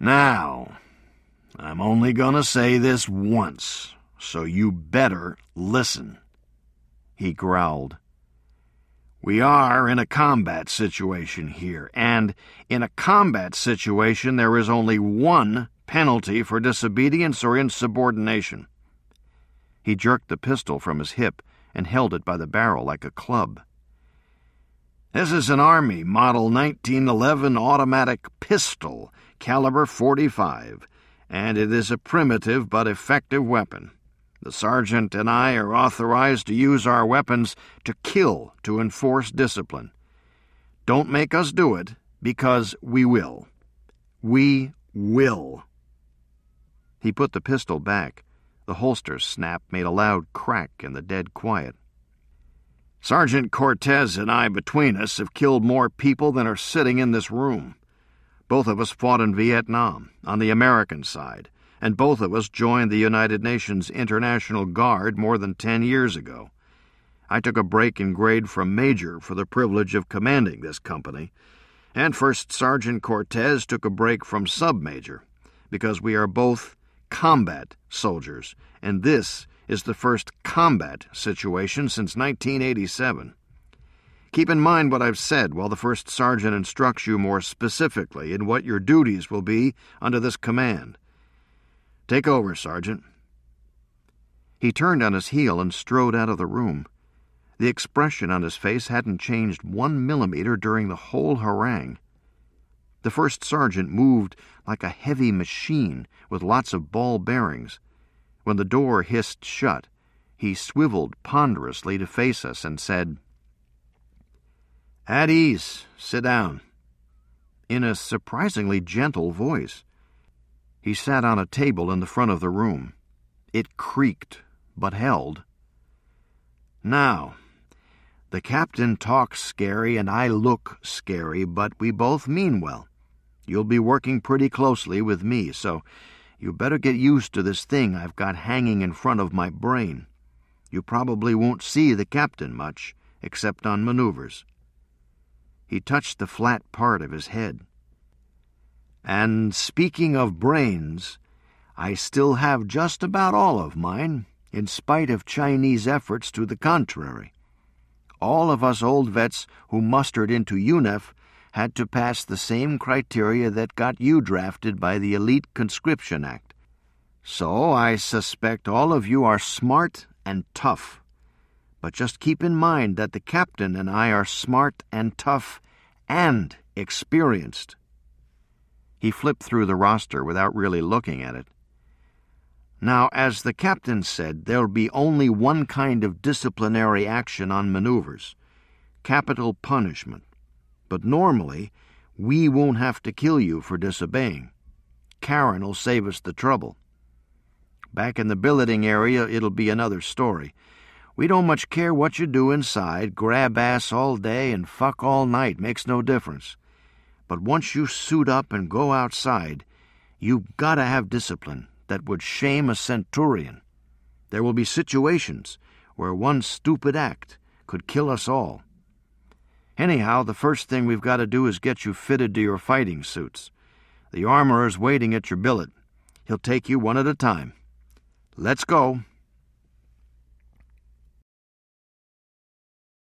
Now, I'm only gonna say this once, so you better listen," he growled. "We are in a combat situation here, and in a combat situation there is only one penalty for disobedience or insubordination." He jerked the pistol from his hip and held it by the barrel like a club. "This is an Army Model 1911 automatic pistol, caliber .45, and it is a primitive but effective weapon. The sergeant and I are authorized to use our weapons to kill to enforce discipline. Don't make us do it, because we will. We will." He put the pistol back. The holster snap made a loud crack in the dead quiet. "Sergeant Cortez and I between us have killed more people than are sitting in this room. Both of us fought in Vietnam, on the American side, and both of us joined the United Nations International Guard more than 10 years ago. I took a break in grade from Major for the privilege of commanding this company, and First Sergeant Cortez took a break from Sub-Major, because we are both combat soldiers, and this is the first combat situation since 1987. Keep in mind what I've said while the First Sergeant instructs you more specifically in what your duties will be under this command. Take over, Sergeant." He turned on his heel and strode out of the room. The expression on his face hadn't changed 1 millimeter during the whole harangue. The First Sergeant moved like a heavy machine with lots of ball bearings. When the door hissed shut, he swiveled ponderously to face us and said, "At ease. Sit down," in a surprisingly gentle voice. He sat on a table in the front of the room. It creaked, but held. "Now, the captain talks scary and I look scary, but we both mean well. You'll be working pretty closely with me, so you better get used to this thing I've got hanging in front of my brain. You probably won't see the captain much, except on maneuvers." He touched the flat part of his head. "And speaking of brains, I still have just about all of mine, in spite of Chinese efforts to the contrary. All of us old vets who mustered into UNEF had to pass the same criteria that got you drafted by the Elite Conscription Act. So I suspect all of you are smart and tough. But just keep in mind that the captain and I are smart and tough and experienced." He flipped through the roster without really looking at it. "Now, as the captain said, there'll be only one kind of disciplinary action on maneuvers, capital punishment. But normally, we won't have to kill you for disobeying. Karen'll save us the trouble. Back in the billeting area, it'll be another story. We don't much care what you do inside, grab ass all day and fuck all night, makes no difference. But once you suit up and go outside, you've got to have discipline that would shame a centurion. There will be situations where one stupid act could kill us all. Anyhow, the first thing we've got to do is get you fitted to your fighting suits. The armorer's waiting at your billet. He'll take you one at a time. Let's go."